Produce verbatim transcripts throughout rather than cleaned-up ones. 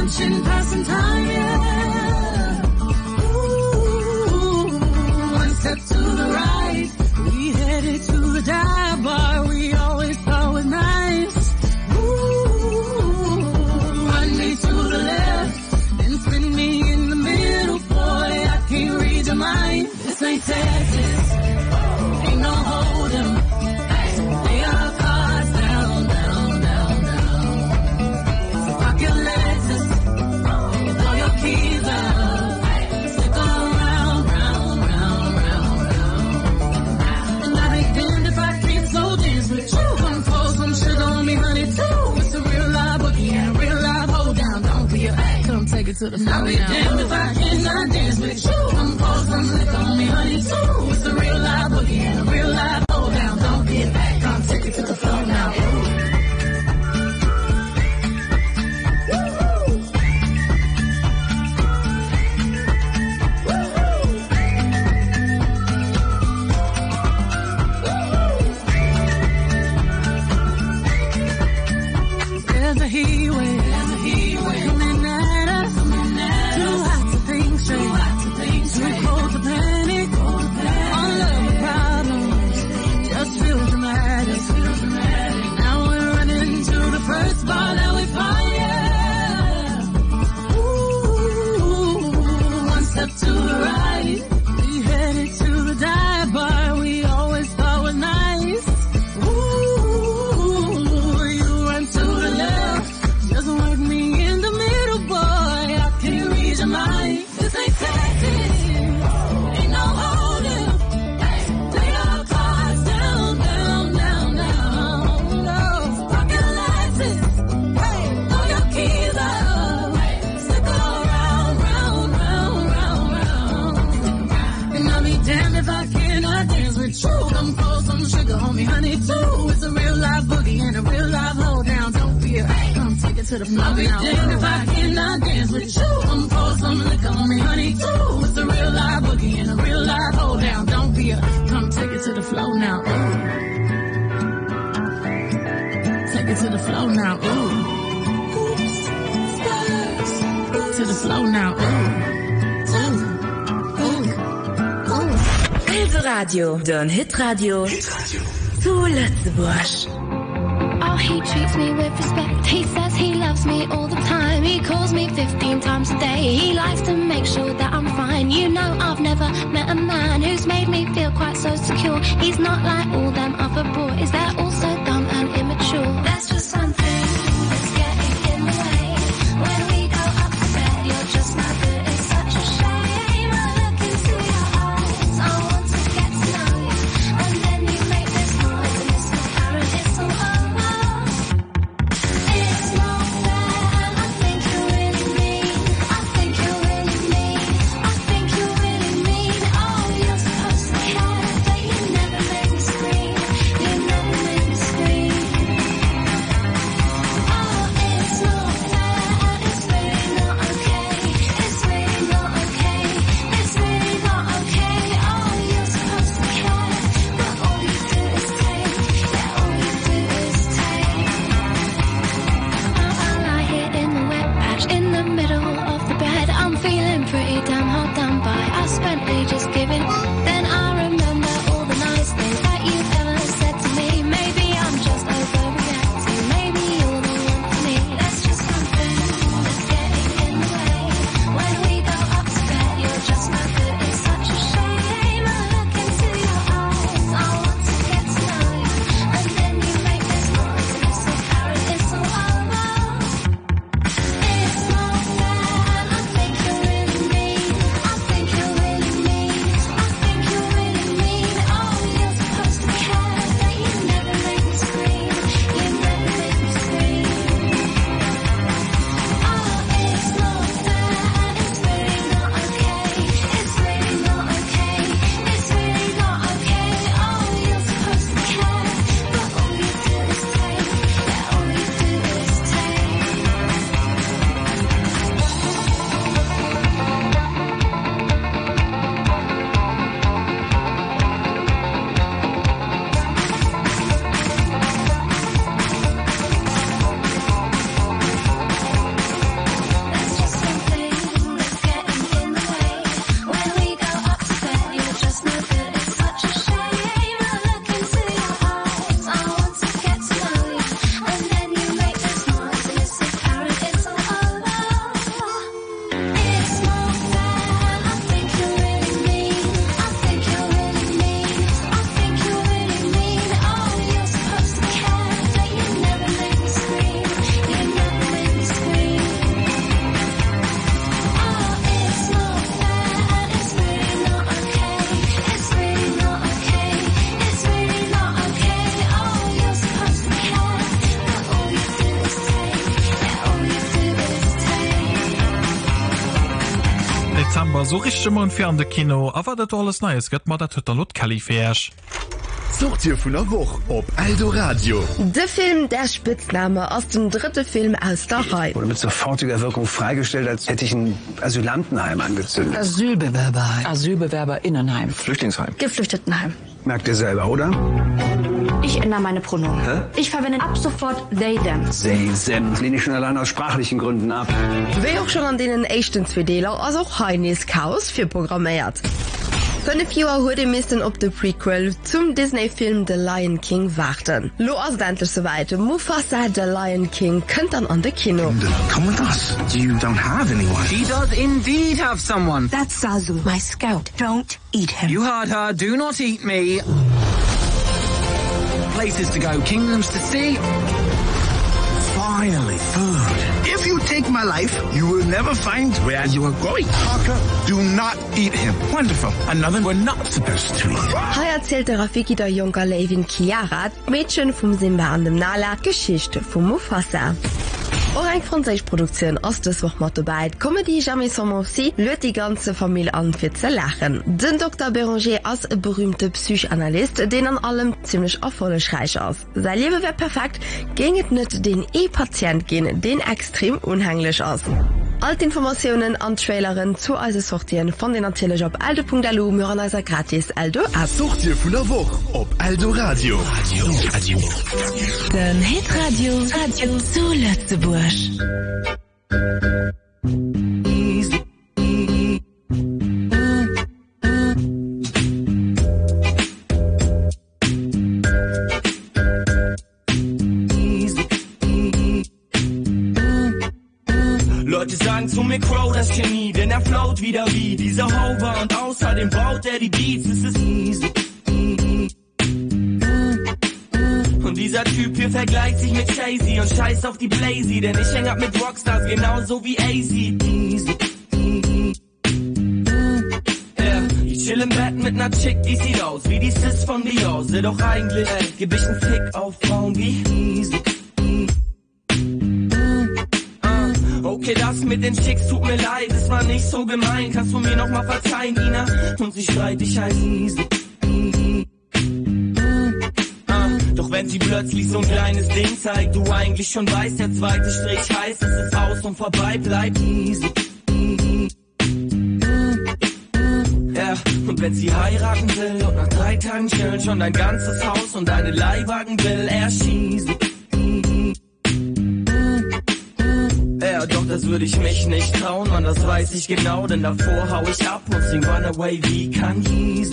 luncheon, passing time, yeah. Ooh, one step to the right, we headed to the dive bar we always thought was nice. Ooh, run me to the left, then spin me in the middle, boy, I can't read your mind. This ain't Texas, ain't no hold'em. Lay our cards down, down, down, down. So rock your Lexus, throw your keys out, stick around, round, round, round, round. And I be damned if I can't slow dance with you. Come pour some sugar on me, honey, too. It's a real live boogie and a real live hold down. Don't be a come take it to the floor now. I be damned if I cannot dance with you. Come pour some liquor on me, honey, too. It's a real live boogie and a real live hold down. Don't be a come take it to the floor now. There's a heat wave, there's a heat wave coming at us, coming at us. Too hot to think straight, too hot to think straight, too cold to panic, cold to panic. All of the problems just feel dramatic, just feel dramatic. Now we're running to the first bar that we find, yeah. Ooh, one step to the right, we headed to the dive bar we always thought was nice. Ooh, you run to the left, just work me in the middle, boy, I can't read your mind. This ain't Texas, ain't no hold'em. Lay our cards down, down, down, down. No, rock your Lexus, throw your keys out, stick around, round, round, round, round. And I'll be damned if I cannot dance with you. Come pour some sugar on me, honey, too. It's a real live boogie and a real live hold down. Don't be a come take it to the floor. I'll be damned if I cannot dance with you. Come pour some liquor on me, honey, too. It's a real live boogie and a real live hold down. Don't be a come take it to the floor now. Ooh. Take it to the floor now. Ooh. Oops. Spurs. To the floor now. Ooh. Ooh. Ooh. Hit Radio, Don Hit Radio. Hit Radio. Zu Lützebusch. Oh, he treats me with respect. He says he loves me all the time. He calls me fifteen times a day. He likes to make sure that I'm fine. You know, I've never met a man who's made me feel quite so secure. He's not like all them other boys. They're all so dumb and immature. There's just one thing that's getting in the way. When we go up to bed, you're just not good. It's such a shame. I look into your eyes. I want to get to know you. And then you make this noise. And it's so apparent, it's so over. It's not fair, and I think you're really mean. I think you're really mean. I think you're really mean. Oh, you're supposed to care, but you never make me scream. You Dezember so richtig mal entfernte Kino, aber das alles Neues geht mal der Twitter Lot Kalifäsch. Sucht ihr von der Woche ob Aldo Radio. Der Film Der Spitzname aus dem dritten Film aus der Reihe. Wurde mit sofortiger Wirkung freigestellt, als hätte ich ein Asylantenheim angezündet. Asylbewerberheim. Asylbewerberinnenheim. Flüchtlingsheim. Geflüchtetenheim. Merkt ihr selber, oder? Ich ändere meine Pronomen. Hä? Ich verwende ab sofort they, them. They, them. Das lehne ich schon allein aus sprachlichen Gründen ab. Wie auch schon an denen echten zwei Deler, also auch Heinis Chaos für programmiert. Fünf Jahre wurde müssen ob der Prequel zum Disney-Film The Lion King warten. Lo ist endlich soweit. Mufasa The Lion King kommt dann an der Kino. Come with us. You don't have anyone. She does indeed have someone. That's Zazu, my scout. Don't eat him. You heard her. Do not eat me. Places to go, kingdoms to see. Finally, food. If you take my life, you will never find where you are going. Parker, do not eat him. Wonderful. Another we're not supposed to eat. Hier erzählt der Rafiki der Junker Levin Chiara, Mädchen vom Simba an dem Nala, Geschichte vom Mufasa. Auch eine französische Produktion aus das Woche mit dabei. Comedy Jamais sans merci lädt die ganze Familie an für zu lachen. Den Doktor Béranger als ein berühmter Psychanalyst, den an allem ziemlich erfolgreich ist. Sein Leben wäre perfekt, ging es nicht den E-Patient gehen, den extrem unheimlich ist. Alle Informationen an Trailerin zu also sortieren von den natürlich auf aldo punkt l u hören also gratis Aldo ab. Sucht ihr von der Woche ob Aldo Radio. Radio. Radio. Den Hitradio Radio zu Lützeburg. Leute sagen zu mir Crow, das Genie, denn er float wieder wie dieser Hover und außerdem baut er die Beats, es ist easy. Und dieser Typ hier vergleicht sich mit Jay-Z und scheißt auf die Blazy, denn ich häng ab mit Rockstars genauso wie A Z. Yeah, ich chill im Bett mit ner Chick, die sieht aus wie die Sis von Dior, seh doch eigentlich, ey, geb ich nen Fick auf Frauen wie easy. Okay, das mit den Chicks tut mir leid, es war nicht so gemein, kannst du mir noch mal verzeihen, Ina? Und sie schreit, ich heiß easy. Doch wenn sie plötzlich so ein kleines Ding zeigt, du eigentlich schon weißt, der zweite Strich heißt, es ist aus und vorbei, bleib easy. Ja, und wenn sie heiraten will und nach drei Tagen chillen schon dein ganzes Haus und deine Leihwagen will, er schießt. Ja, doch das würde ich mich nicht trauen, man, das weiß ich genau, denn davor hau ich ab und sing Runaway wie Kanye.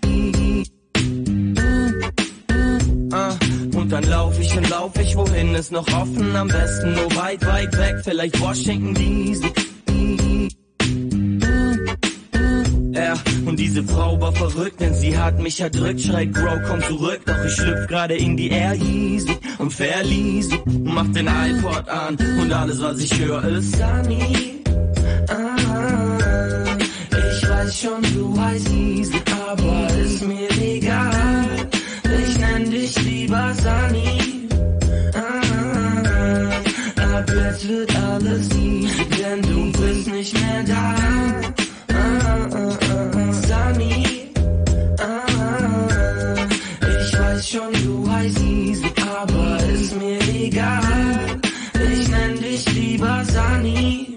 Uh, und dann lauf ich und lauf ich, wohin ist noch offen, am besten nur weit, weit weg, vielleicht Washington D C. Ja, und diese Frau war verrückt, denn sie hat mich erdrückt, schreit Bro, komm zurück, doch ich schlüpf gerade in die Air Yeezy und verließ, mach den iPod an und alles was ich höre ist Sunny. Ah, ich weiß schon, du heißt Easy, aber ist mir egal, ich nenn dich lieber Sunny. Ah, ab jetzt wird alles easy, denn du bist nicht mehr da. Sunny, ah, ich weiß schon, du heißt Easy, aber ist mir egal, ich nenn dich lieber Sunny.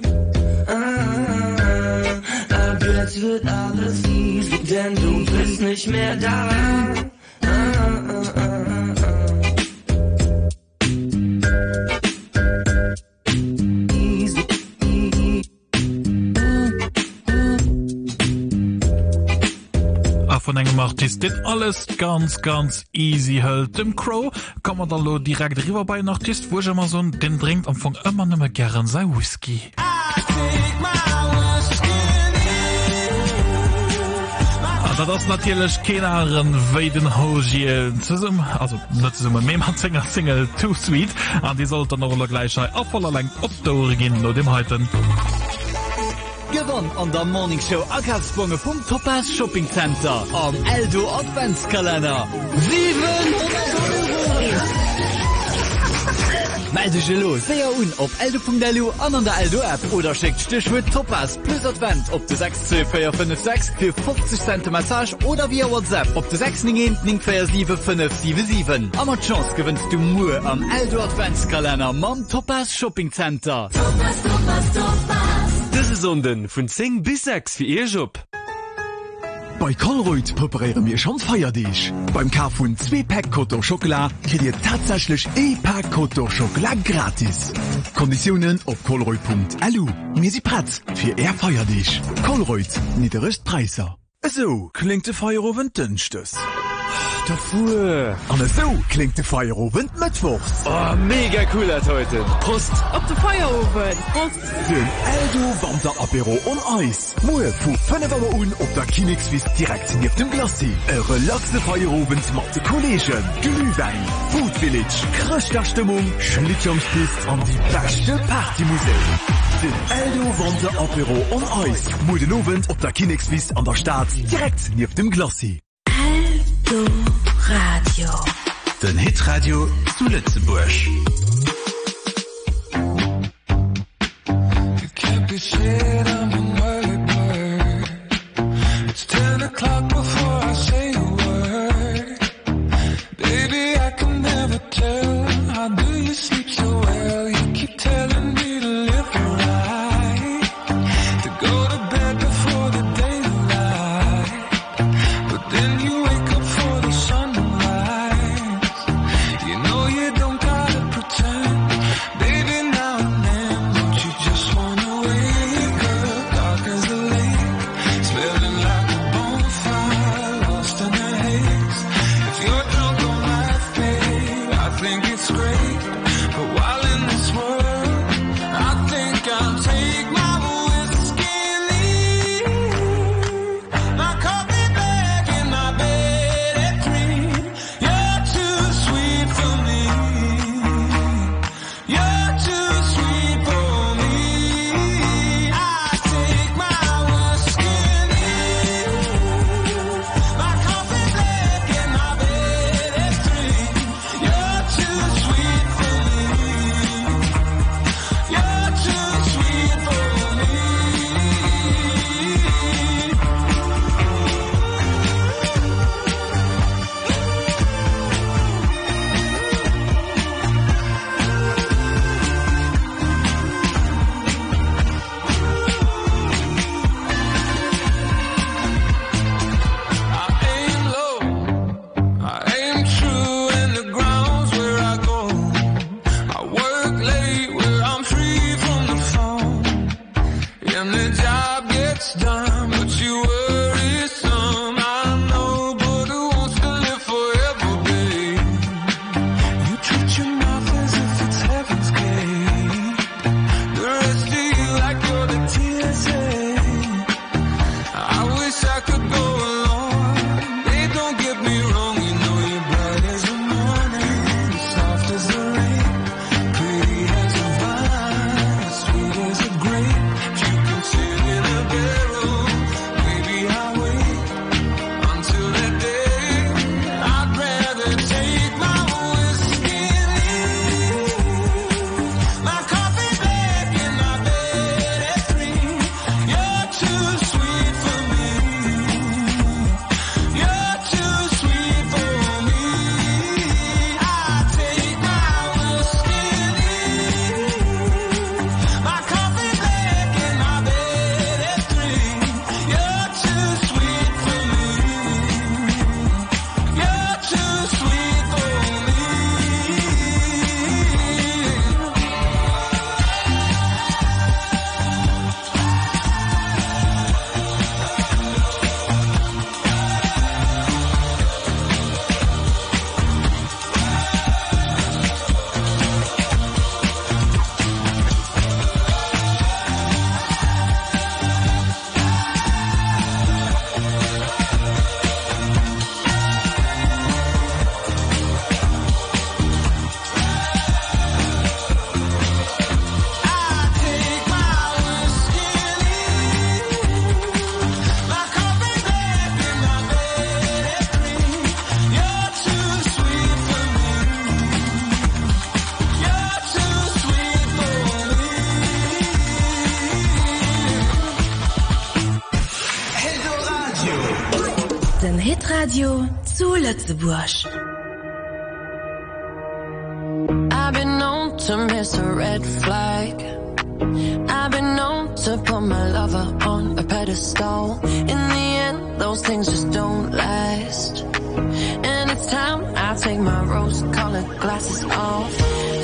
Ah, ab jetzt wird alles easy, denn du bist nicht mehr da. Ah, ah, ah, ah. Von engem Artist dit alles ganz ganz easy hält dem Crow kann man da lo direkt rüber bei den Artist wo immer so den trinkt am Anfang immer nimmer gern sei Whisky. Ah, das natürlich keine weiden Hosie also Single Single too sweet an die sollte noch gleich auf voller Länge op der Origin nur dem heute. Gewonnen an der Morningshow Ackersprunge vom Topaz Shopping Center am Aldo Adventskalender. Melde se los Séier un op Eldo punkt delu an an der Eldo App oder schickt Stichwort Topas plus Advent op de sechs zwei vier fünf sechs für fünfzig Cent Massage oder via WhatsApp op de sechs neun neun vier sieben fünf sieben sieben. Ammer Chance gewinnst du Mue am Eldo Adventskalender mam Topas Shopping Center. Topas, Topas, Topas. Diese Sonden vun zehn bis sechs für ihr Job. Bei Colruyt präparieren wir schon feierlich. Beim Kauf von zwei Pack Kotor Schokolade kriegt ihr tatsächlich ein Pack Kotor Schokolade gratis. Konditionen auf colruyt punkt l u. Wir sind bereit für eher feierlich. Colruyt, niedere Preise. So klingt der Feierabend dünstes. Davor. Und so klingt der Feierabend mittwochs. Oh, mega cool hat heute. Prost. Auf der Feierabend. Prost. Für ein Eldo Wander Apero und Eis. Moe für fünf Euro un auf der Kinexwiss direkt neben dem Glacis. Ein relaxte Feierabend mit den Kollegen. Glühwein, Food Village, Kröchterstimmung, Schlittschuhpiste und die beste Partymusik. Den Eldo Wander Apero und Eis. Moe Abend auf der Kinexwiss an der Stadt direkt neben dem Glacis. Eldo Radio. Den Hitradio zu Lützeburg. It's ten o'clock before I say a word. Baby, I can never tell. How do you sleep so well? You keep telling me to live right, to go to bed before the daylight. But then you wake up for the sunrise. You know you don't gotta pretend. Baby, now and then, don't you just wanna wake up? Hitradio zu Lützeburg. I've been known to miss a red flag. I've been known to put my lover on a pedestal. In the end, those things just don't last. And it's time I take my rose-colored glasses off.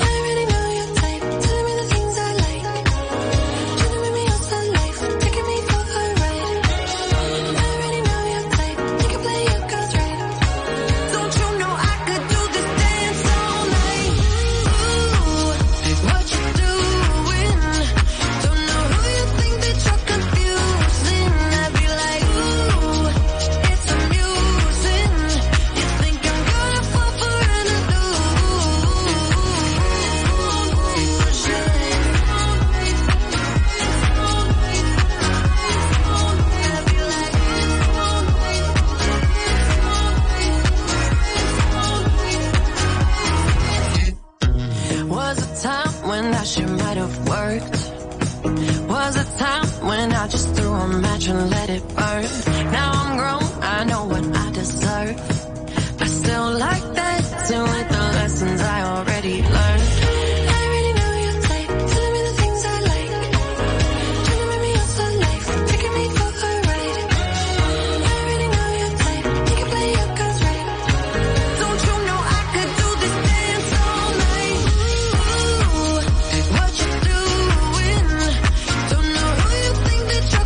And let it burn. Now I'm grown, I know what I deserve. I still like that, so with the lessons I already learned. I already know your type, telling me the things I like. Trying to make me else alive, taking me for a ride. I already know your type, you can play your cards right. Don't you know I could do this dance all night? Ooh, what you doing? Don't know who you think that you're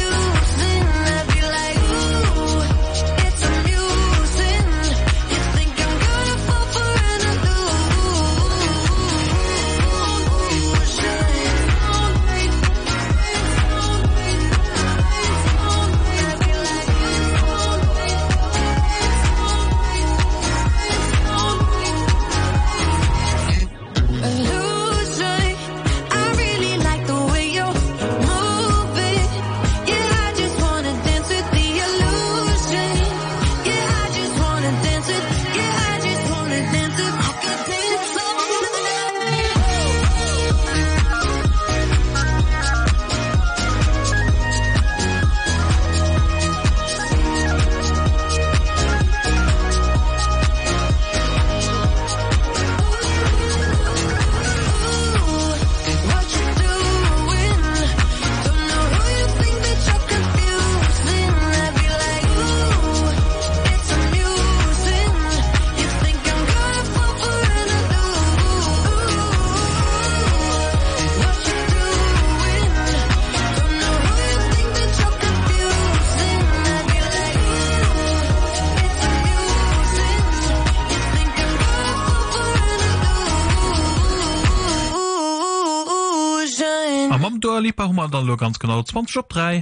dann lo ganz genau zwanzig op drei.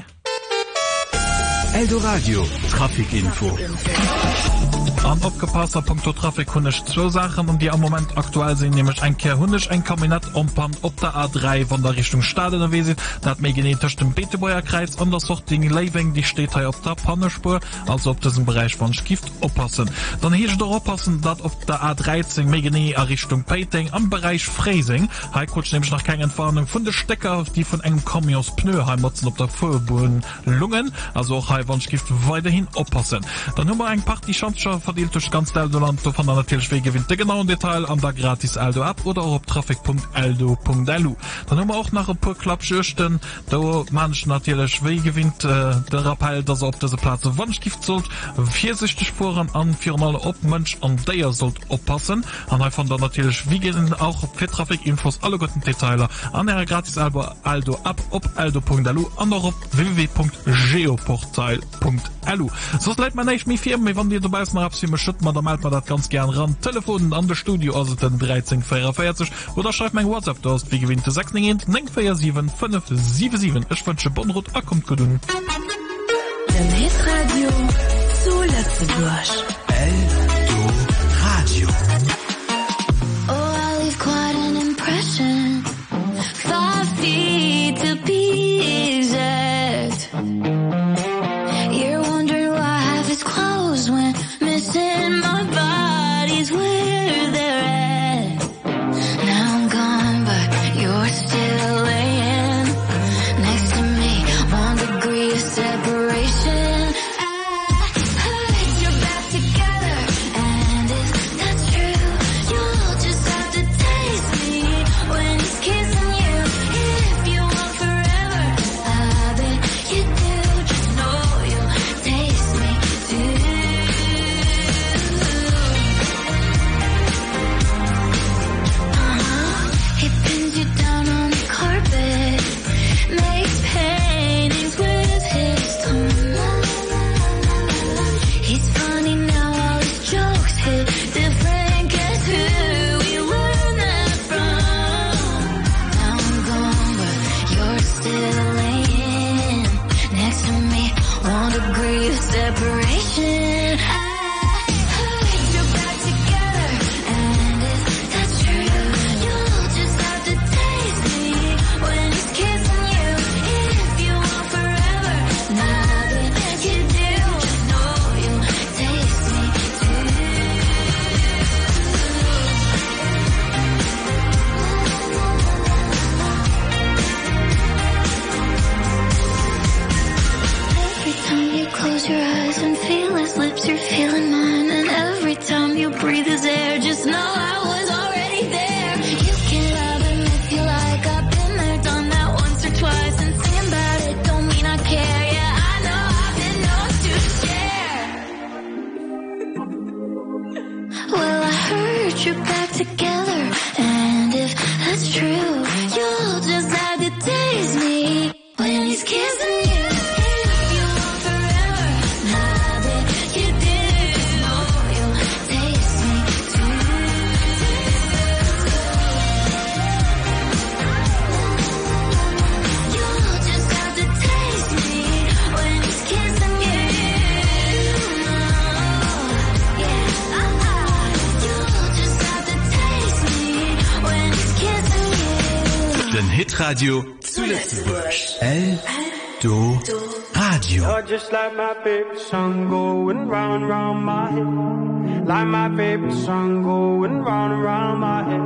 Eldoradio Trafikinfo. An opgepasster Punkto Trafik hunnech zwo Sachen, um die am moment aktuell sind, nämlich ein Kehr hunnech ein Kabinett umpan op der A drei von der Richtung Stade we, dat mé genetisch dem Beetebauer Kreis an der Sorting Leing, die steht hier op der Pannespur, also op diesem Bereich von Skift oppassen. Dann hier doch oppassen, dat op der A dreizehn Megene a Richtung Peiting am Bereich Freising, he kurz nämlich nach keine Entfernung von der Stecker, die von engem Kamions Pneuheimmotzen op der Vorboden lungen, also auch he Skift weiterhin oppassen. Dann hummer ein paar die Chance verdeelt durch ganz Eldoland von der natürlich we gewinnt der genauen Detail an der gratis Aldo App oder auch op traffic punkt eldo punkt delu. Dann haben wir auch nach pur Klappschchten, da manch natürlich we gewinnt äh, der Appell, dass er op diese Platz Wandskift sollt, viersichtig Spuren an viermal op Mensch an der sollt oppassen. An von der natürlich wie gehen auch für Trafikinfos alle guten Detailer an der gratis Aldo Aldo App op eldo punkt delu an der op w w w punkt geoportal punkt delu. So leid man nicht mir Firmen, wann dir dabei noch schütt man, da meldet man das ganz gern ran. Telefonen an der Studio, also den dreizehn vierundvierzig oder schreibt mein WhatsApp, da ist wie gewinnt sechs neun vier sieben fünf sieben sieben. Ich wünsche Bonrot, er kommt gut hin. Dem Hitradio zu Lützeburg. Eldoradio. Oh, I leave quite an impression. Five feet to be exact. You're wondering why half is closed when missing my body's where they're at. Now I'm gone, but you're still laying next to me. One degree of separation. I heard your still laying next to me. One degree of separation. I heard you're back together, and if that's true, you'll just have to taste me when he's kissing you. If you want forever, nothing you do, just know you'll taste me too. Every time you close your eyes and feel his lips, you're feeling mine. And every time you breathe his air, just know I was already there. You can love him if you like. I've been there, done that once or twice. And singing about it don't mean I care. Yeah, I know I've been known to share. Well, I heard you're back together, and if that's true, you'll just have to taste me when he's kissing you. If you want forever, nothing you do, know you'll taste me too. You'll just have to taste me when he's kissing you. Yeah, uh-uh. You'll just have to taste me when he's kissing you. Den Hitradio zu Lützeburg. Eldo Radio. You're just like my favorite song going round and round my head. Like my favorite song going round and round my head.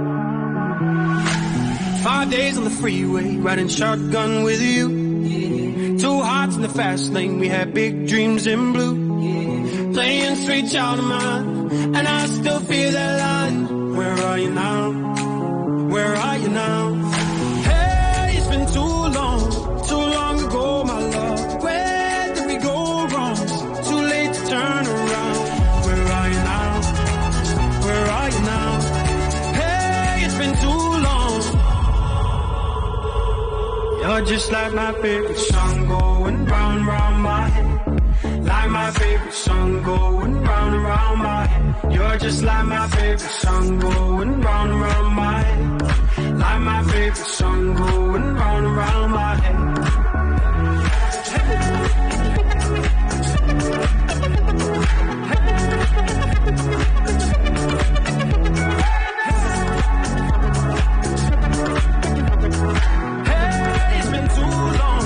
Five days on the freeway, riding shotgun with you. Two hearts in the fast lane, we had big dreams in blue. Playing sweet child of mine, and I still feel that line. Where are you now? Where are you now? Hey, it's been too long, too long ago, my love. Where did we go wrong? Too late to turn around. Where are you now? Where are you now? Hey, it's been too long. You're just like my favorite song going round, round my head. Like my favorite song going round and round my head. You're just like my favorite song going round and round my head. Like my favorite song going round and round my head. Hey, it's been too long.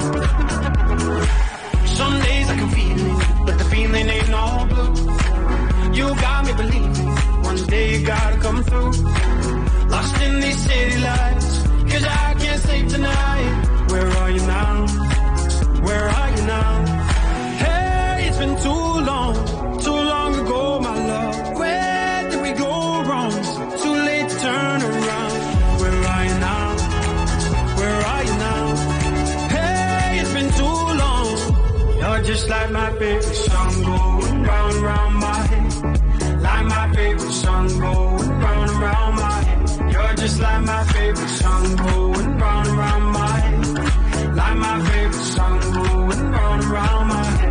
Some days I can feel it, but the feeling ain't all blue. You got me believing one day you gotta come through. Lost in these city lights, cause I can't sleep tonight. Where are you now? Where are you now? Hey, it's been too long, too long ago, my love. Where did we go wrong? Too late to turn around. Where are you now? Where are you now? Hey, it's been too long. You're just like my favorite song going round and round my head. Like my favorite song going round and round my head. You're just like my favorite song going round and round my head. Like my favorite song going round and round my head.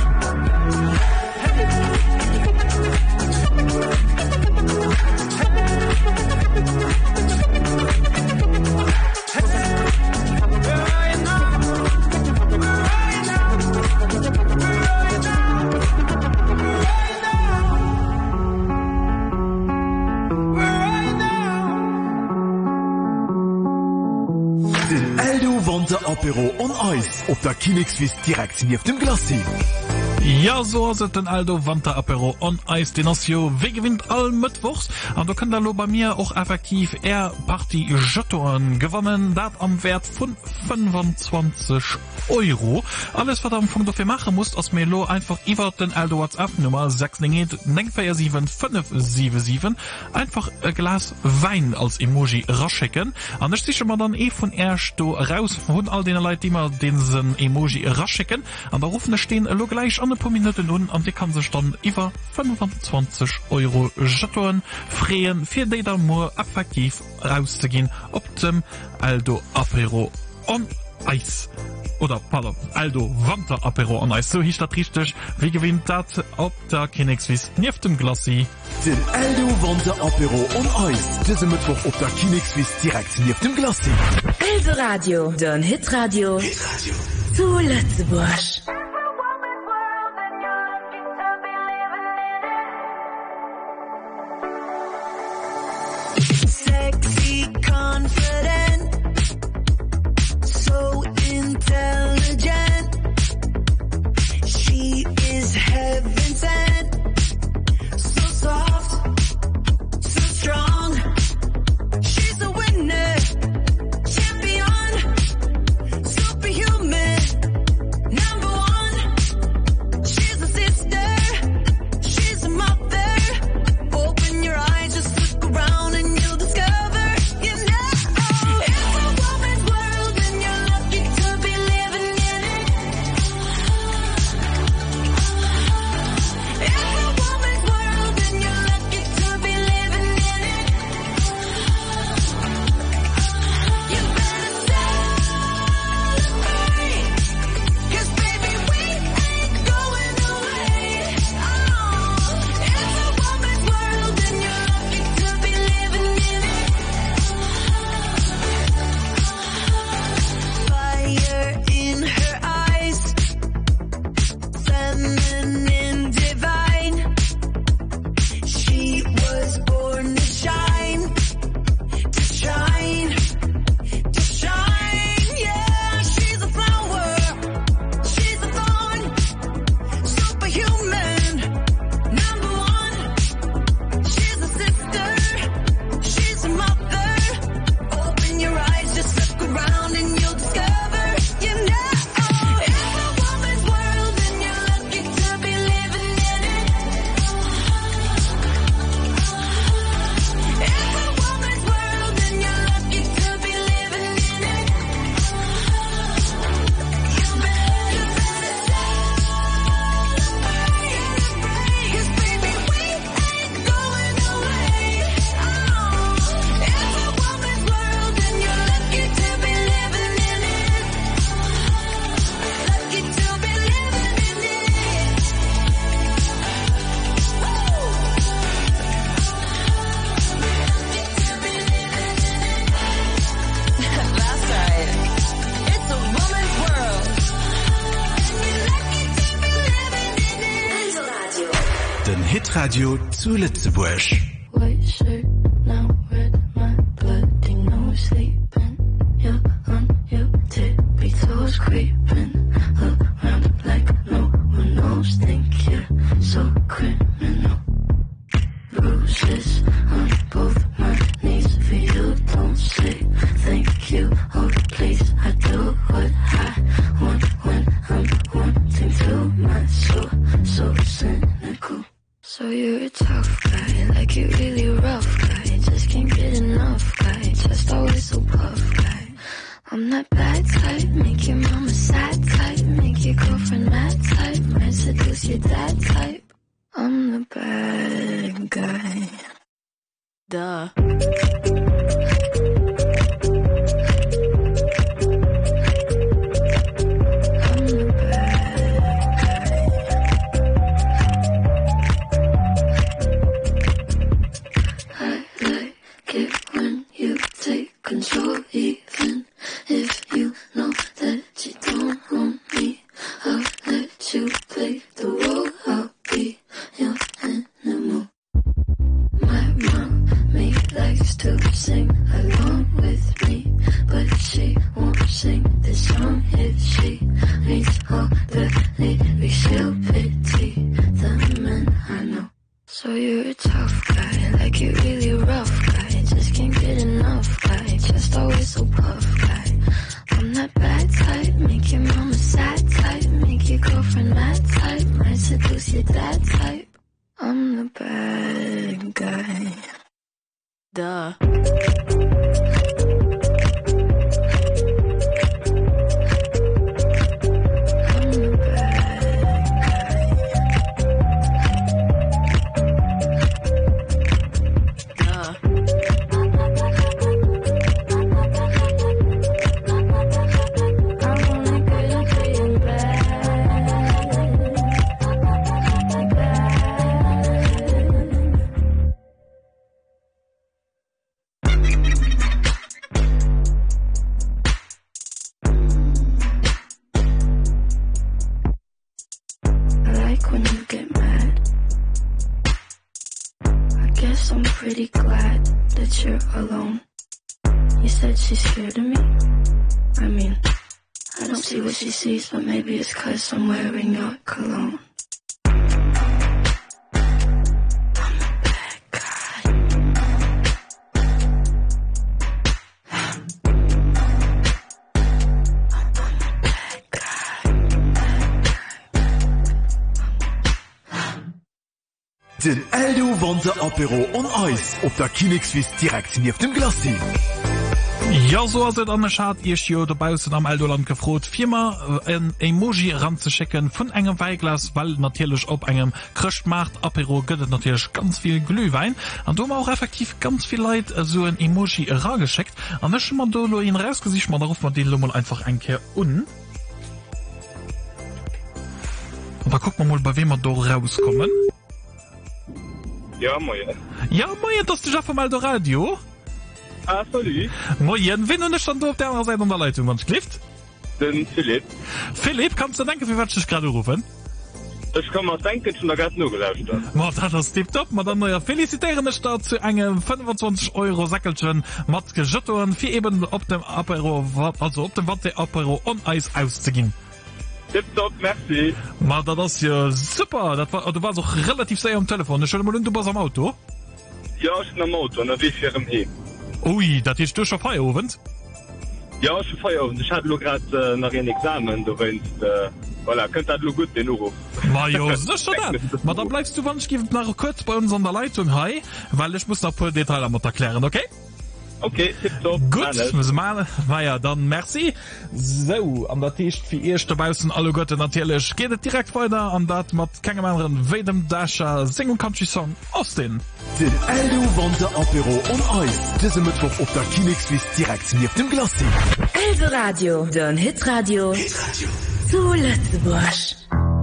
Apéro on Eis op der Kinexvis direkt nie auf dem Glacier. Ja, so se den Aldo Wandter Apéro on Eis den Asio wie gewinnt all Mittwochs an du könnt da lo bei mir auch effektiv eher Party Jettoen gewonnen dat am Wert von fünfundzwanzig Euro. Alles was am Funk dafür machen muss aus Melo einfach iwwer den Aldo WhatsApp Nummer sechs neun vier sieben fünf sieben sieben einfach ein Glas Wein als Emoji raschicken an ich sicher mal dann eh von erst do raus von all den Leute die mal den Emoji raschicken an der Rufene stehen lo gleich an paar Minuten nun an die kann sich dann über fünfundzwanzig Euro Jettoen freien für die dann nur effektiv rauszugehen ob dem Aldo Apéro on Eis oder pardon, Aldo Wandter Apéro on Eis so hieß das richtig wie gewinnt das ob der Kinexvis nie auf dem Glacier den Aldo Wandter Apéro on Eis diese Mittwoch ob der Kinexvis direkt nie auf dem Glacier Also Eldorradio, den Hitradio zu Lützeburg. Sexy, confident, so intelligent. She is heaven sent, so soft, so strong. She's a winner, champion, superhuman, number one. She's a sister, she's a mother. Open your eyes, just look around and you'll discover, you know, it's a woman's world and you're lucky to be living in it. It's a woman's world and you're lucky to be living in it. You better celebrate, 'cause baby we ain't going away. Oh, it's a woman's world and you're lucky to be living in it. Fire in her eyes, feminine divine. She was born to shine, to shine, to shine. Yeah, she's a flower, she's a thorn, superhuman, number one. She's a sister, she's a mother. Open your eyes, just look around and you'll discover, you know, it's a woman's world and you're lucky to be living in it. It's a woman's world and you're lucky to be living in it. You better, better celebrate, 'cause baby we ain't going away. Oh, it's a woman's world and you're lucky to be living in it. Lucky to be living in it. That's right. It's a woman's world. Den Hitradio zu Lützeburg. White shirt, now red, my bloody nose sleeping. You're on your tippy toes, creeping around like no one knows. Think you're so criminal. Bruises on both my knees for you. Don't say thank you. Oh, please, I do what I want when I'm wanting to. My soul, so cynical. So you're a tough guy, like you really rough guy. Just can't get enough guy, just always so puff guy. I'm that bad type, make your mama sad type, make your girlfriend mad type, might seduce your dad type. I'm the bad guy. Duh. Control, even if you know that you don't own me. I'll let you play the role. I'll be your animal. My mommy likes to sing along with me, but she won't sing this song if she reads all the lyrics. She'll pity the men I know. So you're a tough guy, like you really rough guy. Just can't get enough guy, just always so puff guy. I'm that bad type, make your mama sad type, make your girlfriend mad type, might seduce your dad type. I'm the bad guy. Duh. that you're alone. You said she's scared of me. I mean, I don't see what she sees, but maybe it's cause I'm wearing your cologne. Den Eldo Wande Apero on Eis op der Kinexvis direkt nie auf dem Glasi. Ja, so as an Schad ich jo derbausen am Eldoland gefrot Firma en Emoji ranzuschicken vun engem Weiglas, weil natürlich op engem Krcht macht Apero gëtt natürlich ganz viel Glühwein an du auch effektiv ganz viel Leid so ein Emoji rageschickt an man dolo ihn rausgesicht man darauf man den Lummel einfach einkehr un und da guckt man mal bei wem man do rauskommen. Ja, moje. Ja, moje, das ist ja vom Aldo Radio. Ah, salut. Moje, wen und ich stand auf der anderen Seite an der Leitung, man schläft? Den Philipp. Philipp, kannst du denken, wie weit ich gerade rufen? Ich kann mal denken, schon da gerade nur gelauscht habe. Ma, das ist tipptopp, ma dann neuer felicitieren ich da zu einem fünfundzwanzig Euro Säckelchen mit Geschütteln für eben auf dem Apero, also auf dem Watte Apero on Eis auszugehen. Tipptopp, merci. Ma, das ist ja super. Das war, du warst auch relativ sehr am Telefon. Ich will mal, du warst am Auto? Ja, ich bin am Auto, und dann bin ich hier im Heim. Ui, das ist du schon Feierabend? Ja, ich bin Feierabend. Ich hatte gerade äh, noch ein Examen, du weißt, äh, voilà, könnt das nur gut, den Uruf. Ma, ja, sicher das. Ma, dann bleibst du, wenn ich gebe, nach kurz bei uns an der Leitung, hi, weil ich muss noch ein paar Details damit erklären, okay? Okay, tipptopp. Gut, müssen wir ja, dann merci. So, an der Tisch für erste Bausen, alle Gute natürlich. Geht es direkt weiter an das mit keinem anderen Wedem Dasher Sing- und Country-Song aus den. Den Eldo Wande Apero on Eis. Diese Mittwoch auf der Kinexvis direkt mir auf dem Glasi. Eldo Radio, den Hitradio. Hitradio. Zu Lützebusch.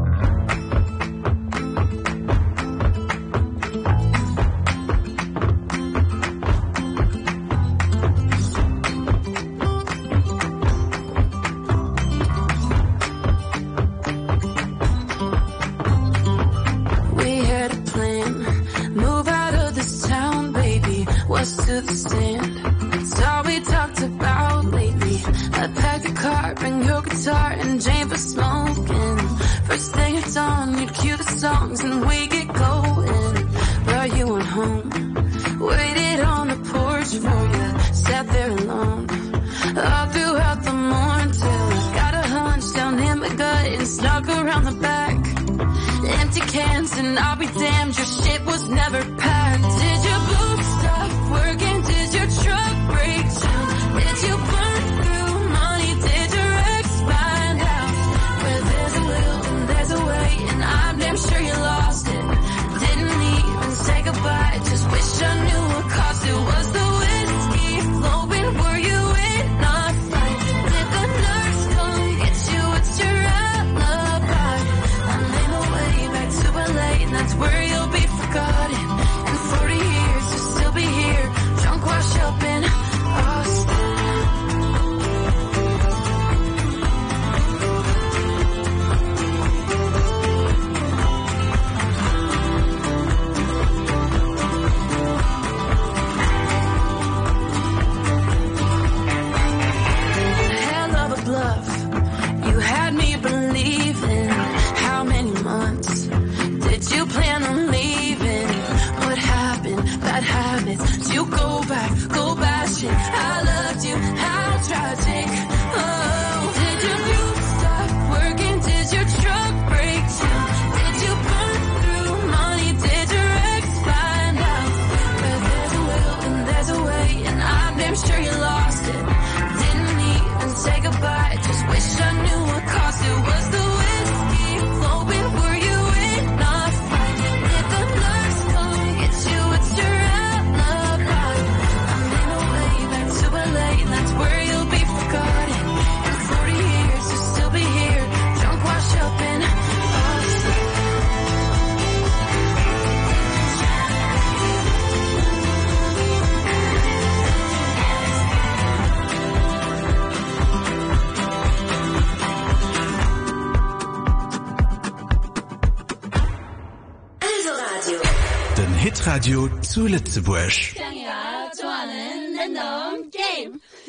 To the sand. It's all we talked about lately. I packed the car, bring your guitar and Jane for smoking. First thing it's on, you'd cue the songs and we get going. But you went home, waited on the porch for you, sat there alone all throughout the morning till I got a hunch down in my gut and snuck around the back. Empty cans and I'll be damned, your shit was never packed. Did your boots stop working? Did your truck break down? Did you burn through money? Did your ex find out? Where there's a will and there's a way, and I'm damn sure you lost it. Didn't even say goodbye, just wish I knew what cost it. Was the whiskey flowing? Were you in a fight? Did the nurse come get you? It's your alibi. I'm in my way back to L A, and that's where you'll be forgotten. In forty years you'll still be here, drunk wash up in Austin. Hell of a bluff, you had me believing. How many months did you plan on leaving? What happened? Bad habits. Did you go back, go bashing? I loved you, how tragic. Oh, did your boots stop working? Did your truck break down? Did you burn through money? Did your ex find out? Where there's a will and there's a way, and I'm damn sure you lost it. Didn't even say goodbye, just wish I knew what cost it. Was the whiskey flowing? Were you in a fight? Did the nurse come get you? It's your alibi. I'm in my way back to L A, and that's where you'll be forgotten. In forty years you'll still be here, drunk wash up in Austin. Eldo Radio. Den Hitradio zu Lützebusch. Can you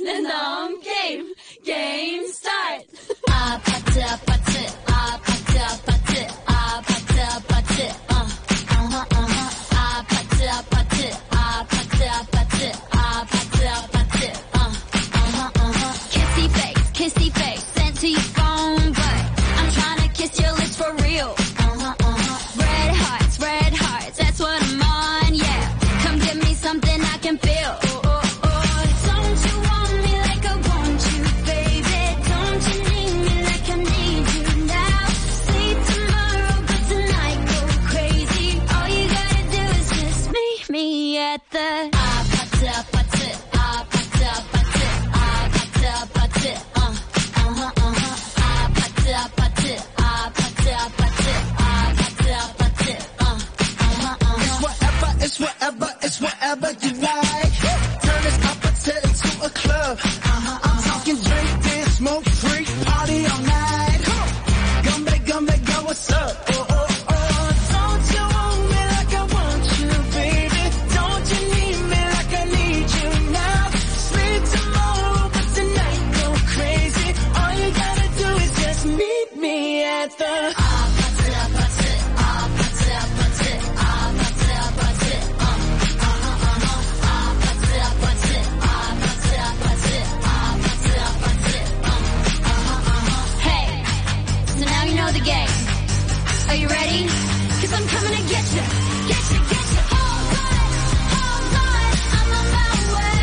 and um game game start. Ah, pata, pata, ah, pata, pata, ah, pata, pata, uh, uh-huh, uh-huh, ah, pata, pata, ah, pata, pata, ah, pata, pata, uh, uh-huh, uh-huh. Kissy face, kissy face, sent to your phone, but I'm trying to kiss your lips for real. Uh-huh, uh-huh. Red hearts, red hearts, that's what I'm on, yeah. Come give me something I can feel. Oh, oh, oh. Don't you want me like I want you, baby? Don't you need me like I need you now? Sleep tomorrow, but tonight go crazy. All you gotta do is just meet me at the ah, pata, pata, ah, pata, pata, ah, pata, pata, uh, uh-huh, uh-huh, ah, pata, pata, ah, pata, pata, ah, pata, pata, uh, uh-huh, uh-huh. It's whatever, it's whatever, it's whatever you like. Turn this opposite into a club. Uh-huh, I'm talking drink, dance, smoke, freak, party all night. Come back, come back, go, what's up? Oh, oh, oh. Don't you want me like I want you, baby? Don't you need me like I need you now? Sleep tomorrow, but tonight go crazy. All you gotta do is just meet me at the ah, pata, pata, ah, pata, pata, ah, pata, pata, uh, uh-huh, uh-huh, ah, pata, pata, ah, pata, pata, ah, pata, pata, uh, uh-huh, uh-huh. Hey, so now you know the game. Are you ready? Cause I'm coming to get you, get you, get you. Hold on, hold on, I'm on my way.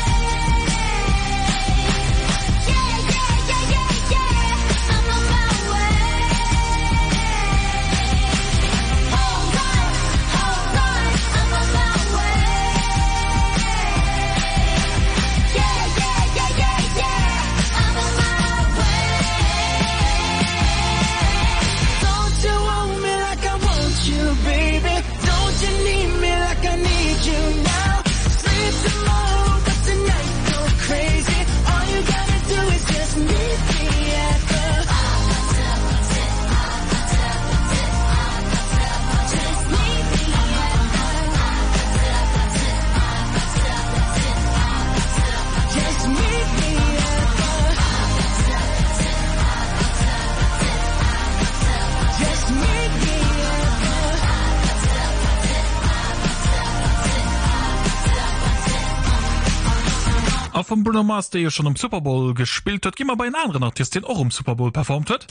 Yeah, yeah, yeah, yeah, yeah, I'm on my way. Hold on, hold on, I'm on my way. Yeah, yeah, yeah, yeah, yeah, I'm on my way. Don't you want me like I want you, baby? Don't you need me like I need you now? Sleep tomorrow, but tonight go crazy. All you gotta do is just meet me at the ah, pata, pata, ah, pata, pata, ah, pata, pata. Just meet me at the ah, pata, pata, ah, pata, pata, ah, pata, pata. Just meet me at the ah, pata, pata, ah, pata, pata, ah, pata, pata. Just meet me at the ah, pata, pata, ah, pata, pata, ah, pata, pata. A vom Bruno Mars, der ja schon im Super Bowl gespielt hat, gimmer bei einen anderen Artist, den auch im Super Bowl performt hat.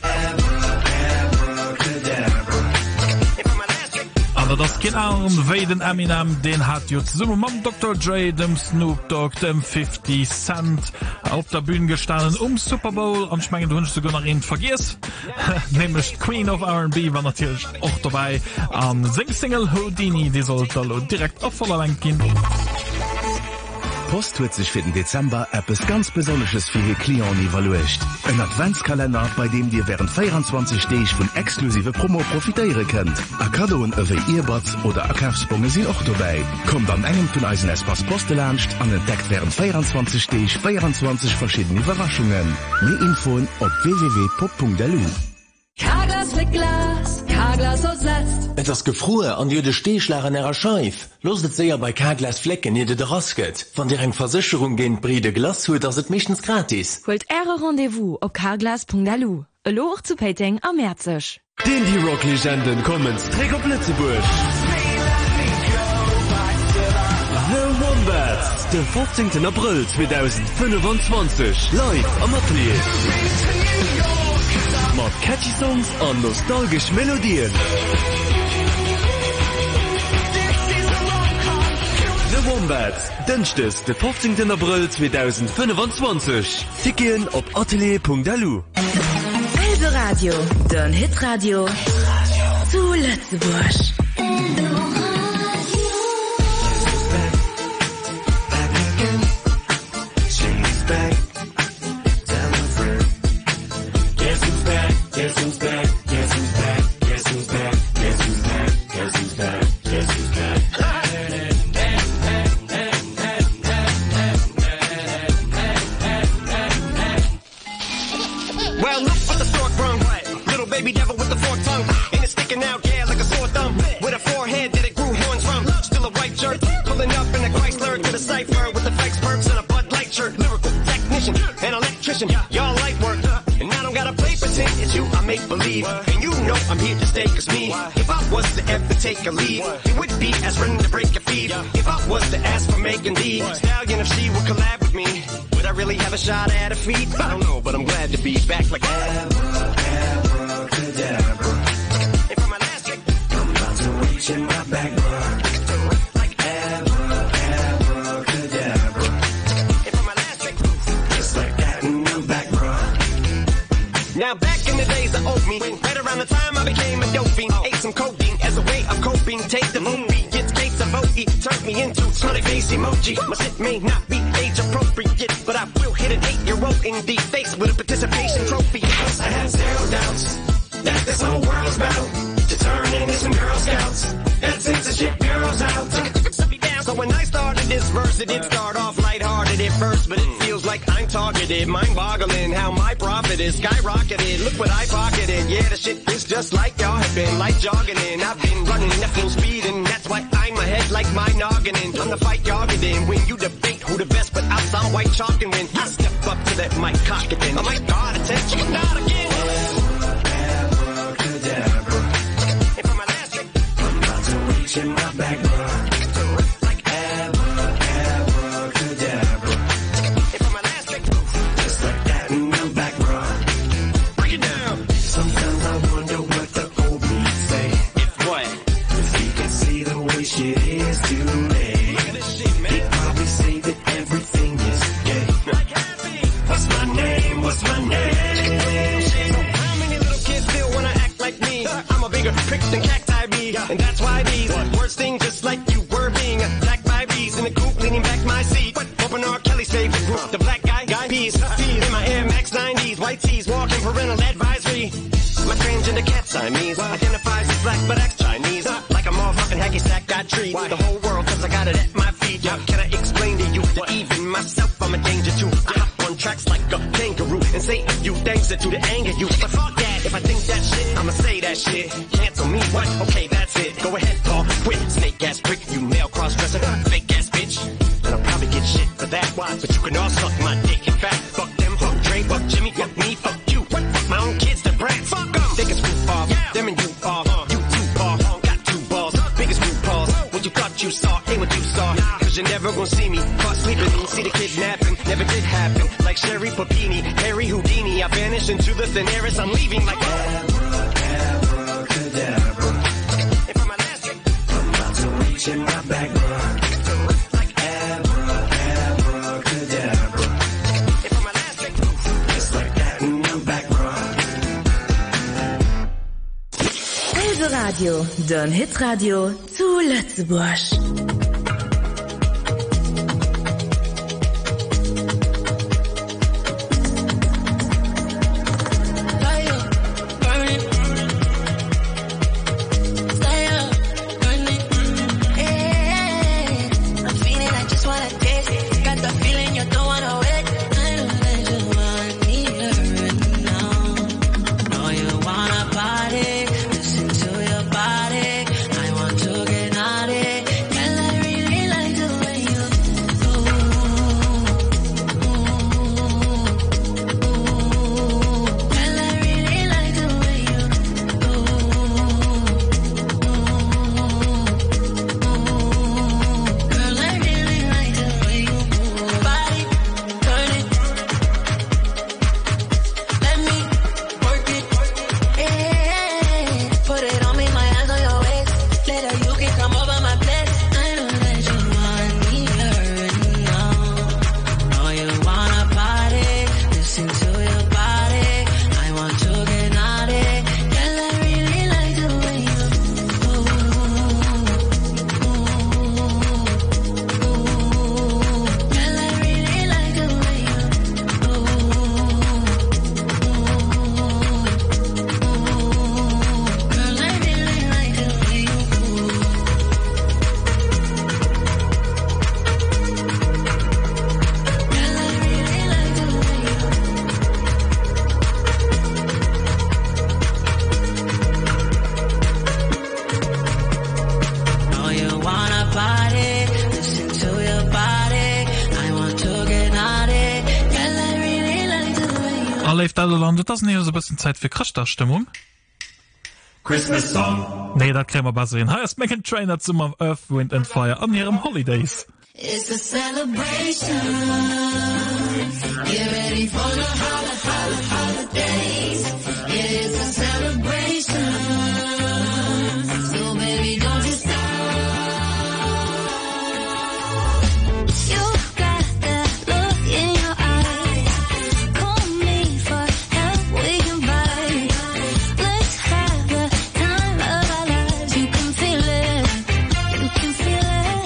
Aber das geht an Waden Eminem, den hat jetzt zusammen mit Doktor Dre, dem Snoop Dogg, dem fifty Cent auf der Bühne gestanden um Super Bowl. Und ich meine, du hast sogar noch ihn vergisst. Nämlich Queen of R and B war natürlich auch dabei. An Sing-Single Houdini, die sollte direkt auf voller Länge gehen. Post huet sich für den Dezember etwas ganz Besonderes für die Klienten evaluiert. Ein Adventskalender, bei dem dir während vierundzwanzig Tage von exklusive Promo profitieren könnt. A Kadoen wie Earbuds oder a Kaufsbonge sind auch dabei. Kommt an engem von Eisen Espas Poste launcht und entdeckt während vierundzwanzig Tage vierundzwanzig verschiedene Überraschungen. Mehr Infos auf w w w punkt pop punkt d e l u. Carglass mit Glas, Carglass aus Letzt. Etwas gefroren an dir de Stehschlag an ihrer Scheif. Loset sehr bei Carglass Flecken ihr de Rasket. Von der eng Versicherung gehen Bride Glas holt, das ist meistens gratis. Holt eure Rendezvous auf carglass punkt d e l u. Hallo zu Peting am Märzig. Den die Rock-Legenden kommen Träger Blitzeburg. The Wombats, den fünfzehnten April zweitausendfünfundzwanzig, live am Atelier. Mit catchy Songs und nostalgisch Melodien. The Wombats, Dünnstes, den fünfzehnten April zweitausendfünfundzwanzig. Ticketen auf atelier punkt d e l u. Also Radio, den Hitradio zu Lützeburg. Guess who's back? Guess who's back? Guess who's back? Guess who's back? Guess who's back? Guess who's back? Well, look what the stork brung. Little baby devil with the forked tongue. And it's sticking out, yeah, like a sore thumb. With a forehead that it grew horns from. Still a white shirt. Pulling up in a Chrysler to the cipher with the fake perks and a Bud Light shirt. Lyrical, technical. passion. Y'all light work, and I don't gotta play pretend. It's you, I make believe, and you know I'm here to stay. Cause me, if I was to ever take a lead, it would be as running to break a feed. If I was to ask for making the stallion, if she would collab with me, would I really have a shot at a feat? I don't know, but I'm glad to be back like abracadabra. And for my last trick, I'm about to reach in my back, bro. Like abracadabra. And for my last trick, just like that, and I'm back, bro. Now back in the days of old me, right around the time I became a dope fiend, ate some codeine as a way of coping. Take the movie, gets gates of O E, turned me into smiley face emoji. My shit may not be age appropriate, but I will hit an eight-year-old in the face with a participation trophy. Yes, I have zero doubts that this whole world's about to turn into some Girl Scouts. That censorship bureau's out. So when I started this verse, it did start off lighthearted at first, but it feels like I'm targeted, mind-boggling how my profit is skyrocketed. Look what I pocketed. Yeah, the shit is just like y'all have been, like jogging in. I've been running at full speed, and that's why I'm ahead like my noggin in. I'm the fight y'all get in when you debate who the best, but I'm some white chalk, and when I step up to that mic cock again, oh my god, attention, not again. Abracadabra. And for my last trick, I'm about to reach in my back, bro. And cacti be, and that's why these words sting just like you were being attacked by bees in the coop, leaning back my seat. Open R. Kelly's favorite group, the black guy, guy peas, peas in my Air Max nineties, white tees, walking parental advisory. My transgender cat Siamese identifies as black but acts Chinese, like a motherfucking hacky sack got treat the whole world cause I got it at my feet. How can I explain to you that even myself I'm a danger to? I hop on tracks like a kangaroo and say a few things that do to anger you, but fuck that, if I think that shit I'ma say that shit. Cancel me, what? Okay, that's it. Go ahead, Paul, quit. Snake ass prick, you male cross-dresser, fake ass bitch. And I'll probably get shit for that, why? But you can all suck my dick. In fact, fuck them, fuck Dre, fuck Jimmy, fuck me, fuck you. What? Fuck my own kids, the brand. Fuck them. They can screw off, yeah. Them and you off. Uh, you two ball, uh, got two balls. Biggest root balls. What you thought you saw, ain't what you saw. Nah. Cause you're never gonna see me caught sleeping. See the kidnapping, never did happen. Like Sherry Papini, Harry Houdini. I vanished into the thin air as I'm leaving like abracadabra. And for my last trick, I'm about to reach in my back, bro. Like abracadabra. And for my last trick, just like that, and I'm back, bro. Elbe Radio, Don Hit Radio zu Lützeburg. Listen to your body. I want to get naughty. Can I lebt Aldoland, das ist nicht so ein bisschen Zeit für Christstimmung. Christmas Song. Nee, das kriegen wir besser hin. Hier ist Meghan Trainor zum Earth, Wind and Fire an ihrem Holidays. It's a celebration. Get ready for the holla, holla, holidays. It's a celebration. So baby, don't you stop. You've got that look in your eyes. Call me for help, we can vibe. Let's have the time of our lives. You can feel it, you can feel it.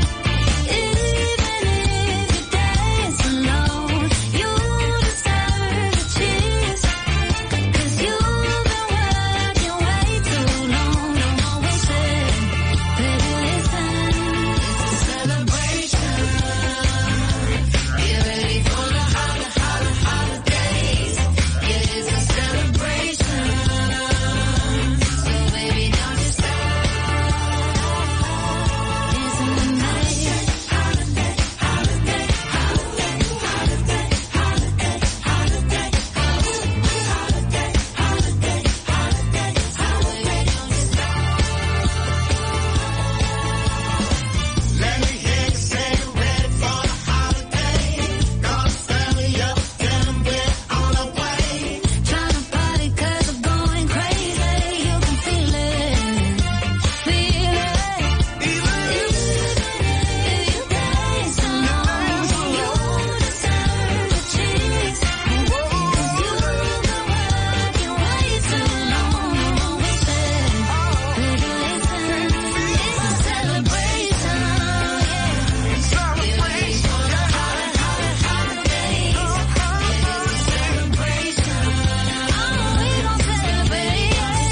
Even if you dance alone, you deserve a cheers. Cause you've been working way too long. Don't always say, baby, listen. It's a celebration. Get ready for the holla, holla, holidays. Yeah, it's a celebration. So baby, don't you stop. It's in the night. Holiday, holiday, holiday, holiday, holiday, holiday, holiday, holiday, holiday, holiday, don't you stop. Let me hear you say you're ready for the holiday. Gonna stand me up, tell them we're on our way. Tryna party cause I'm going crazy. You can feel it, feel it. Even if you dance alone, you deserve a cheers. Cause you've been working way too long. Don't always say, baby, listen. It's a celebration, yeah. Get ready for the holla, holla, holidays. Yeah, it's a celebration. Oh, we gon' celebrate, yeah,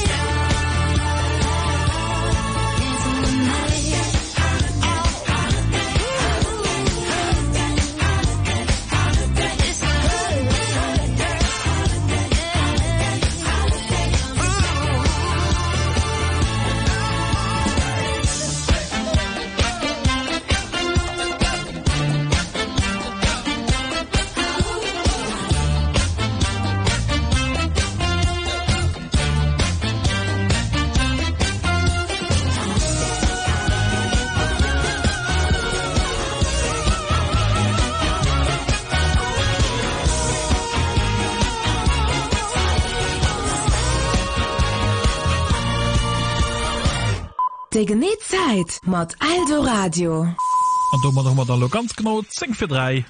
yeah. It's in the night. Holiday, holiday, holiday, holiday, holiday. It's a holiday, holiday, De Genetzeit mat Aldo Radio. Und da machen wir dann noch ganz genau zehn für drei.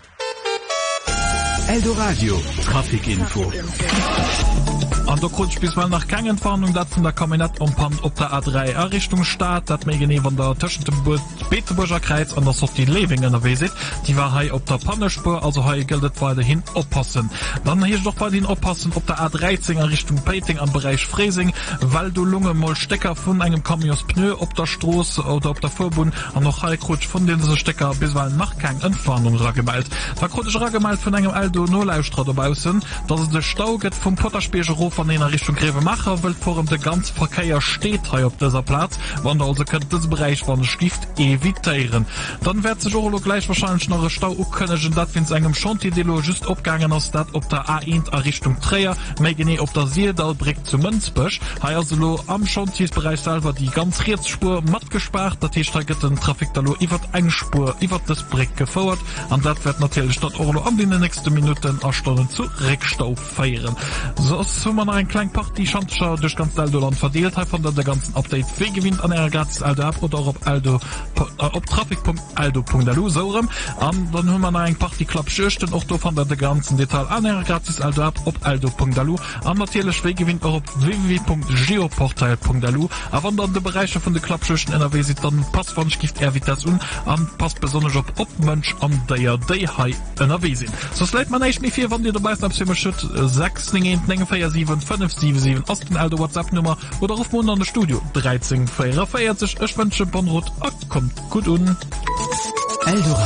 Eldoradio Trafikinfo. An der Kutsch bis mal nach kein Entfernung dat von der Kabinett um Pan op der A drei Errichtung Staat, dat mé gene van der Tschen Beeteburger Kreis an der soft die Levingen erweset, die war hai op der Pannespur, also ha geldet weiter hin oppassen. Dann hier doch bei den oppassen op der A dreizehn Richtung Peting am Bereich Fresing, weil du Lunge moll Stecker von engem Kamios Pneu op der Stroß oder op der Vorbund an noch Heilrutsch von den Stecker bis weil nach kein Entfernung raggemalt. Da konnte ich raggemalt von engem Aldo Nolausstra dabeisen, dass es der Stau geht vom Potterspeger Rof von einer Richtung Grevemacher, weil vor dem der ganze Verkehr steht hier auf dieser Platz, wann also könnt das Bereich von Stift evitieren. Dann wird sich auch gleich wahrscheinlich noch ein Stau können, dat wenn es einem Chantier just abgegangen ist, dat ob der A eins Richtung Träger, megene auf der Seedalbrick zu Münzbüsch, hier also am Chantiersbereich selber die ganz Rechtsspur matt gespart, der T-Strecke den Trafik da über eine Spur über das Brick gefordert, und das wird natürlich statt Orlo an den nächsten Minuten a Stunden zu Rückstau feiern. So so man ein klein Party Chantier durch ganz Aldoland verdeelt hat von der der ganzen Update wie gewinnt an der gratis Aldo App oder ob Aldo op traffic punkt aldo punkt d e l u so an dann hun man ein Party klappchten auch von der der ganzen Detail an der gratis Aldo App op aldo punkt d e l u an natürlich we gewinnt auch op w w w punkt geoportal punkt d e l u aber dann de Bereiche von de Klappschichten N R W sieht dann pass von Gift er wie das un an passt besonders op op Mönsch an der Day High N R W sind so sleit man nicht mir vier wann dir dabei sechs sieben fünf sieben sieben aus den Aldo WhatsApp Nummer oder auf Mon an der Studio dreizehn feiert sich ich wünsche Bonrot kommt gut un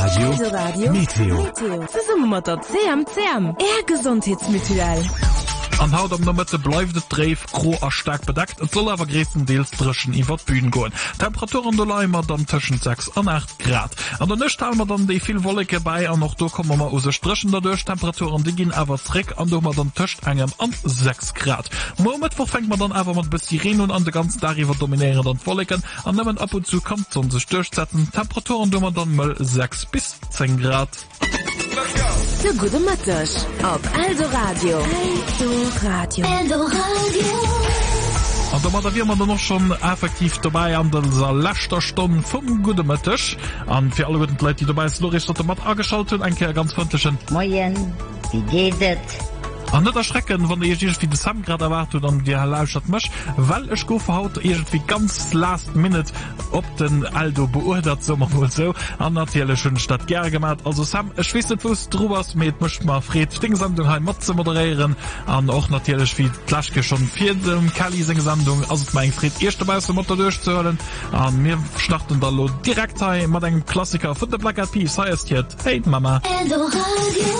Eldoradio Meteo Zusammen mit der C M C M, Ihr Gesundheitsmutual. An Haut am der Mitte bleibt der Dreif gro a stark bedeckt. Es soll aber größtenteils drischen iwwer Bühnen gehen. Temperaturen da immer dann zwischen sechs und acht Grad. An der Nacht haben wir dann die viel Wolke bei und noch da kommen wir aus Strichen dadurch. Temperaturen die gehen aber zurück und da haben wir dann zwischen engem an sechs Grad. Morgen Mittwoch fängt man dann einfach mit bis Sirenen und an den ganzen Tag über dominieren dann Wolken. Und dann ab und zu kommt es sich durchsetzen. Temperaturen da haben wir dann mal sechs bis zehn Grad. Der gute Mattisch auf Aldo Radio. Aldo Radio. Aldo Radio. Und da war wir dann noch schon effektiv dabei an der letzter Stunde vom guten Mattisch. Und für alle guten Leute, die dabei sind, Loris hat der Matt angeschaltet. Ein ganz freundlichen Moin, wie geht es? An net erschrecken, wann ihr wie de Sam grad erwartet an Dir lauscht mech, weil ech go verhaut irgendwie ganz last minute op den Aldo beurteilt sommer wohl so an natürlich schon Stadt ger gemacht. Also Sam schwist wos drübers mit mischt mal Fred Dingsandung heim Mat zu moderieren an auch natürlich wie Klaschke schon vier dem Kalising-Sandung also mein Fred erste Be Mutter durchzuhören an mir schlachten da lo direkt mat eng Klassiker von der Black Eyed Peas heißt jetzt hey Mama. Aldo Radio.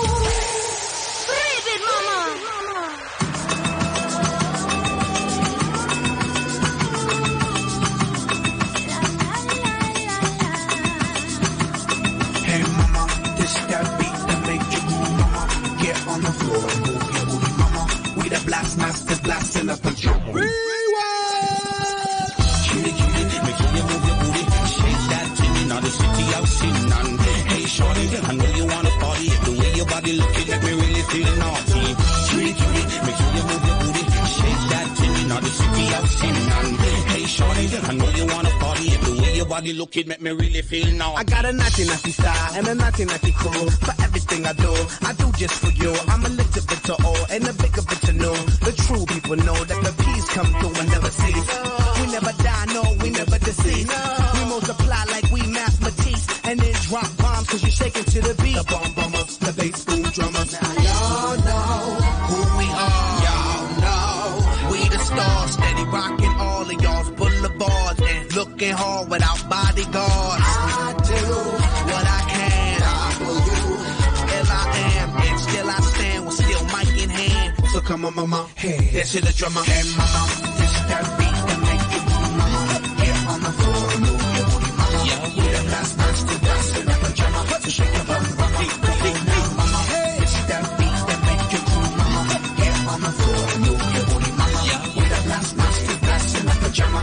Masters blasting up a drum. Rewind. Cutie, cutie, make sure you move your booty. Shake that thing in the city I've seen none. Hey, shorty, I know you wanna party. The way your body looking at me really feel naughty. Cutie, cutie, make sure you move your booty. Shake that thing in the city I've seen none. Hey, shorty, I know you wanna party. The way your body looking make me really feel naughty. I got a naughty, naughty style and a naughty, naughty crew. For everything I do, I do just for you. I'm a little bit to all and a big of it to know. The true people know that the peace come through and never cease. We never die, no, we never deceive. We multiply like we mathematics and then drop bombs cause you're shaking to the beat. The bomb bombers, the bass boom drummers. Now y'all know who we are. Y'all know we the stars, steady rocking all of y'all's boulevards and looking hard without bodyguards. I do what I can. I will you. Still I am and still I stand with still mic in hand. So come on mama, hey, this is the drummer. Hey mama, this that beat that make you move mama. Get on the floor and move your booty mama. Yeah, we the last man still dancing up a drummer. So shake your bum mama. Come on now mama, hey, this that beat that make you move mama. Get on the floor and move your booty mama. Yeah, we the last man still dancing up a drummer.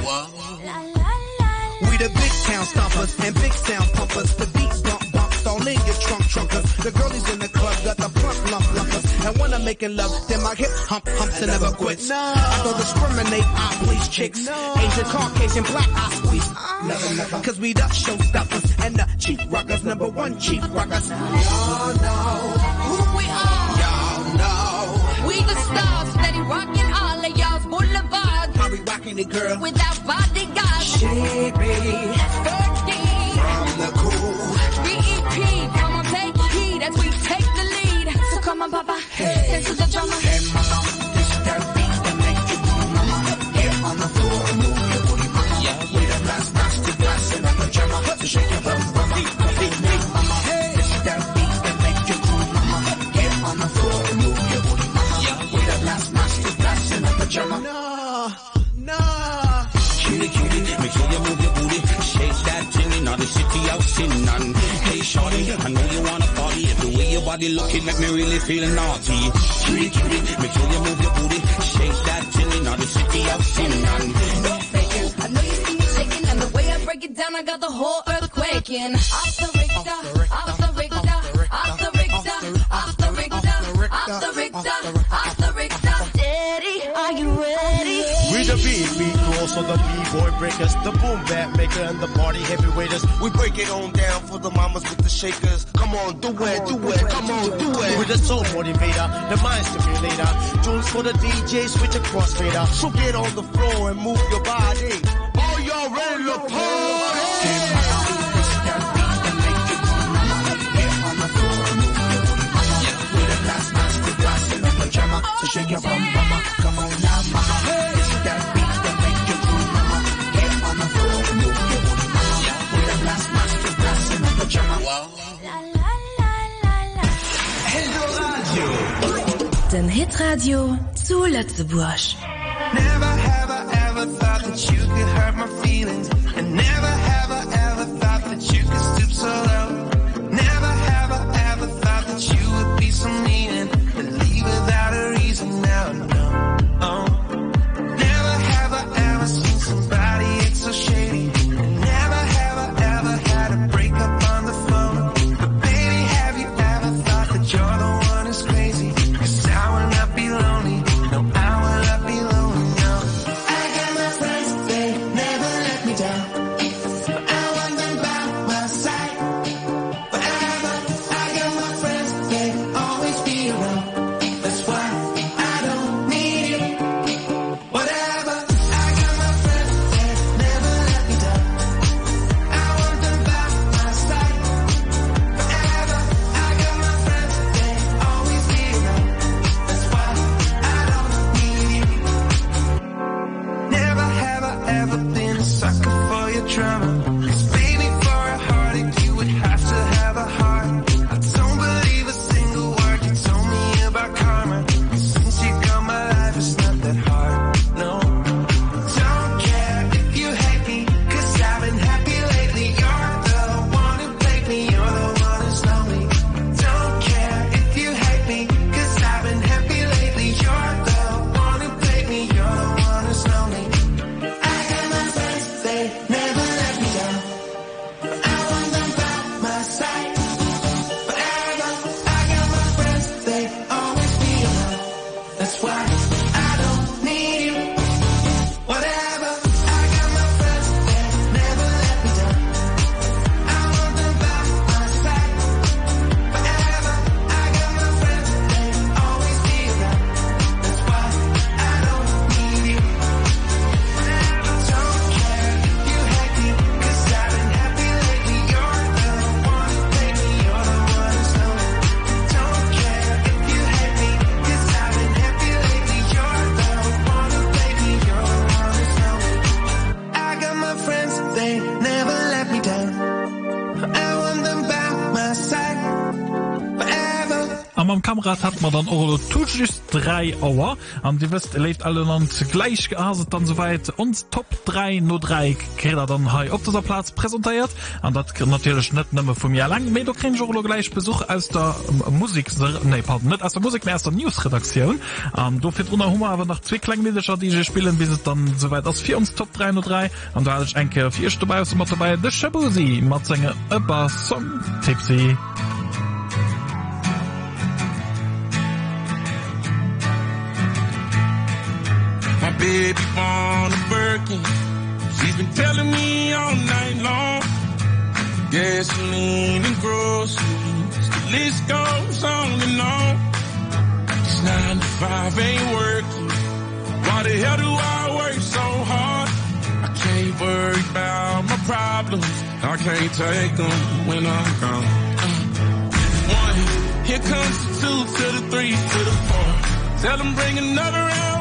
We the big town stompers and big sound pumpers. The beat bump bumps all in your trunk trunkers. The girlies in the club got the plump lump lumpers. And when I'm making love, then my hip hump humps and never quits. No. I don't discriminate, I please chicks. No. Asian, Caucasian, black, I squeeze. Never, never. Cause we the showstoppers and the chief rockers, number one chief rockers. Y'all know who we are. Y'all know we the stars, steady rocking all of y'all's boulevards. How we rocking it, girl? Without bodyguards. She be thirteen from the cool. B E P, come on, take heed as we take the lead. So come on, papa, hey, this is the drummer. Hey, mama, this that beat that make you move, mama. Get on the floor and move your booty, mama. Yeah, we the last master blasting up a drummer. So shake your bum, mama. Hey, mama, this that beat that make you move, mama. Get on the floor and move your booty, mama. Yeah, we the last master blasting up a drummer. No, no. Cutie, cutie, make sure you move your booty. Shake that thing in the city I've seen none. Hey, shorty, I know you wanna party. The way your body looking make me really feel naughty. Cutie, cutie, make sure you move your booty. Shake that thing in the city I've seen none. No faking, I know you see me shaking, and the way I break it down, I got the whole earth quaking. Off the Richter, off the Richter, off the Richter, off the Richter, off the Richter, off the Richter. Daddy, are you ready? We the beat, beat cross on the B-boy breakers, the boom bat maker and the party heavyweighters. We break it on down for the mamas with the shakers. Come on, do it, do it, come on, do it. With the soul motivator, the mind stimulator. Tunes for the D J, switch across fader. So get on the floor and move your body. Are y'all ready to party? So shake your bum, mama. Come on now, mama. This is that beat that make you move, mama. Get on the floor and move your booty, mama. With a blast master blasting up a jammer. Den Hitradio zu Lützeburg. Never have I ever thought that you could hurt my feelings, and never have I ever thought that you could stoop so low. Never have I ever thought that you would be so mean and leave without a reason. Now no, oh. Never have I ever seen somebody it's so shady. Never have I ever had a breakup on the phone. But baby, have you ever thought that you're the one who's crazy? 'Cause I will not be lonely. No, I will not be lonely. No, I got my friends, they never let me down. I want them by my side forever. I got my friends, they always be around. That's why I don't need you. Whatever. I got my friends, they never let me down. I want them by my side forever. I got my friends, they always be around. That's why I don't need you. Never have I ever been a sucker for your drama. 'Cause baby, for a heartache you would have to have a heart. I don't believe a single word you told me about karma. Since you got my life, it's not that hard. No, don't care if you hate me, 'cause I've been happy lately. You're the one who played me, you're the one who's lonely. Don't care if you hate me, 'cause I've been happy lately. You're the one who played me, you're the one who's lonely. I got my friends, they never let me down. I want them by my side forever. I got my friends, they always be around. That's why I don't need you. Whatever. I got my friends, they never let me down. I want them by my side forever. I got my friends, they always be around. That's why I don't need you. Don't care if you hate me, 'cause I've been happy lately. You're the one who played me, you're the one who's lonely. Don't care if you hate me, 'cause I've been happy lately. You're the one who played me, you're the one who's lonely. I got my friends, they never let me down. I want them by my side forever. Am am Kamerad hat man dann auch just drei Auer an die wisst lebt alle Land gleich geaset dann soweit und Top drei nur drei Kräder dann hei auf dieser Platz präsentiert an dat natürlich net nimme vom Jahr lang me du gleich Besuch aus der um, Musik nee, pardon, nicht aus der Musik mehr aus der Newsredaktion an du findst unter Hummer aber noch zwei Klangmedischer die sie spielen bis es dann soweit aus vier uns Top drei nur drei und da hatte ich enke vier dabei aus dabei The Shabuzi Matzinge über Song Tipsy. Baby on a Birkin, she's been telling me all night long. Gasoline and groceries, the list goes on and on. It's nine to five ain't working. Why the hell do I work so hard? I can't worry about my problems. I can't take them when I'm gone. Uh, one, here comes the two to the three to the four. Tell them bring another round.